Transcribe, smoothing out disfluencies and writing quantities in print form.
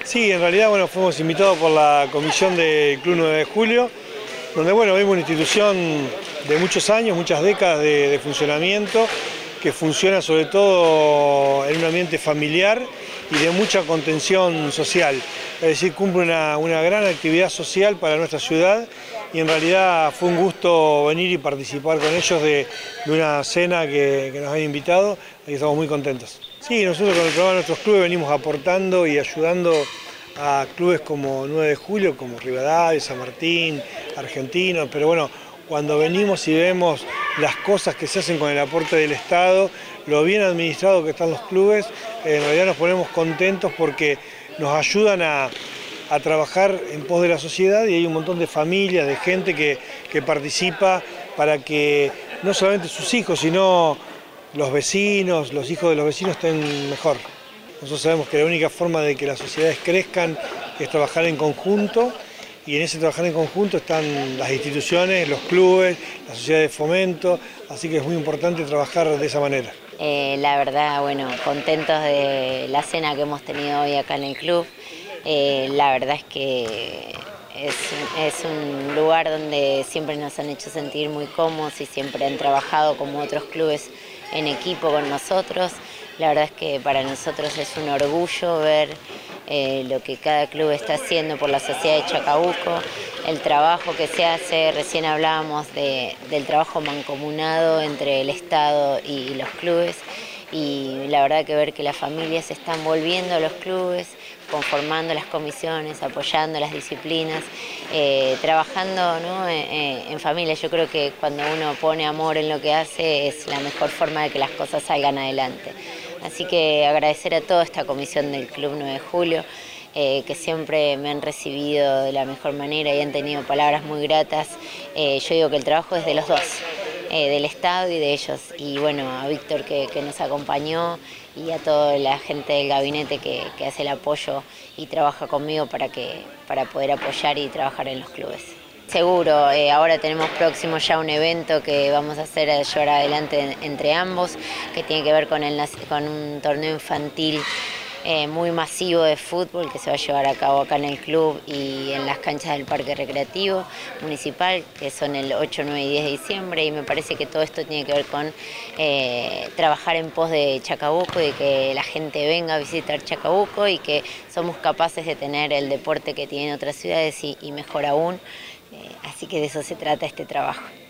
Sí, en realidad fuimos invitados por la comisión del Club 9 de Julio, donde vemos una institución de muchos años, muchas décadas de funcionamiento, que funciona sobre todo en un ambiente familiar y de mucha contención social. Es decir, cumple una gran actividad social para nuestra ciudad y en realidad fue un gusto venir y participar con ellos de una cena que nos han invitado y estamos muy contentos. Sí, nosotros con el programa de nuestros clubes venimos aportando y ayudando a clubes como 9 de Julio, como Rivadavia, San Martín, Argentinos, pero cuando venimos y vemos las cosas que se hacen con el aporte del Estado, lo bien administrado que están los clubes, en realidad nos ponemos contentos porque nos ayudan a trabajar en pos de la sociedad y hay un montón de familias, de gente que participa para que no solamente sus hijos, sino los vecinos, los hijos de los vecinos estén mejor. Nosotros sabemos que la única forma de que las sociedades crezcan es trabajar en conjunto y en ese trabajar en conjunto están las instituciones, los clubes, las sociedades de fomento, así que es muy importante trabajar de esa manera. La verdad, contentos de la cena que hemos tenido hoy acá en el club. La verdad es que es un lugar donde siempre nos han hecho sentir muy cómodos y siempre han trabajado como otros clubes en equipo con nosotros. La verdad es que para nosotros es un orgullo ver lo que cada club está haciendo por la sociedad de Chacabuco, el trabajo que se hace. Recién hablábamos del trabajo mancomunado entre el Estado y los clubes, y la verdad que ver que las familias se están volviendo a los clubes, conformando las comisiones, apoyando las disciplinas, trabajando, ¿no?, en familia. Yo creo que cuando uno pone amor en lo que hace es la mejor forma de que las cosas salgan adelante. Así que agradecer a toda esta comisión del Club 9 de Julio, que siempre me han recibido de la mejor manera y han tenido palabras muy gratas. Yo digo que el trabajo es de los dos, del Estado y de ellos. Y a Víctor que nos acompañó y a toda la gente del gabinete que hace el apoyo y trabaja conmigo para poder apoyar y trabajar en los clubes. Seguro, ahora tenemos próximo ya un evento que vamos a llevar adelante entre ambos, que tiene que ver con un torneo infantil muy masivo de fútbol que se va a llevar a cabo acá en el club y en las canchas del Parque Recreativo Municipal, que son el 8, 9 y 10 de diciembre, y me parece que todo esto tiene que ver con trabajar en pos de Chacabuco y que la gente venga a visitar Chacabuco y que somos capaces de tener el deporte que tienen otras ciudades y mejor aún, así que de eso se trata este trabajo.